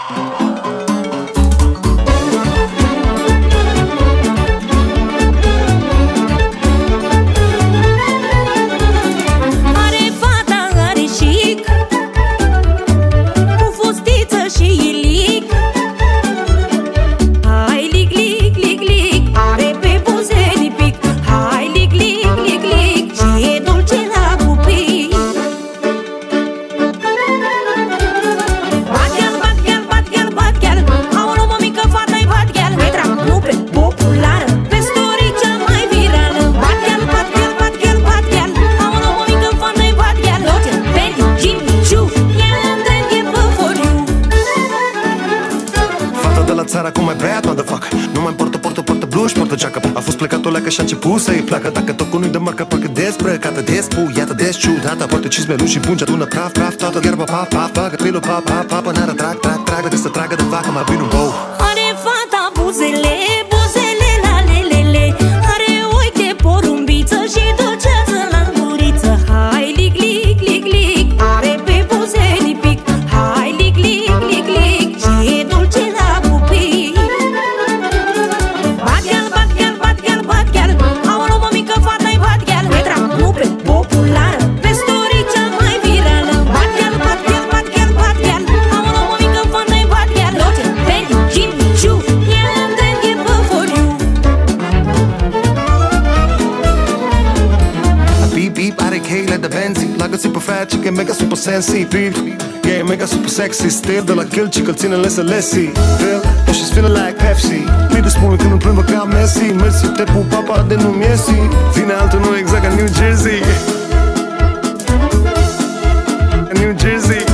Țara cu mai bad, motherfucker. Nu mai portă bluș, portă geacă. A fost plecat o leacă și-a început să-i placă. Dacă tocul nu-i de marcă, parcă dezbrăcată, despuiată, desciudată. Poate cizmelul și pungi, adună praf, toată gherbă, paf, bagă trilul, pap, până trag, dacă să tragă de vacă, mai bine un bou. Are fata buzele, buzele la lelele. Are ochi de porumbiță și ducează la guriță. Hai, lic, lic, lic, lic. Are pe buze lipic. Hai, lic, lic, lic, lic. Și e dulce la pupic. Bat gheal. Aoleu, mă, mică fata-i bat gheal. Petra, nupe, populară. Pe story cea mai virală. Bat gheal. Aoleu, mă, mică fata-i bat gheal. Loce, Fendi, Jimmy Choo. Yeah, and then give up for you. Beep, are K like the Benzi. Like a super fat chicken, mega super sensitive. Yeah, mega super sexy. Still de la kill chick, îl ține lesi. Feel, but she's feeling like Pepsi. Pide spune când îmi plimbă ca Messi. Mersi, te pup, papa, de nu miesi. Vine altul, nu exact ca New Jersey. New Jersey.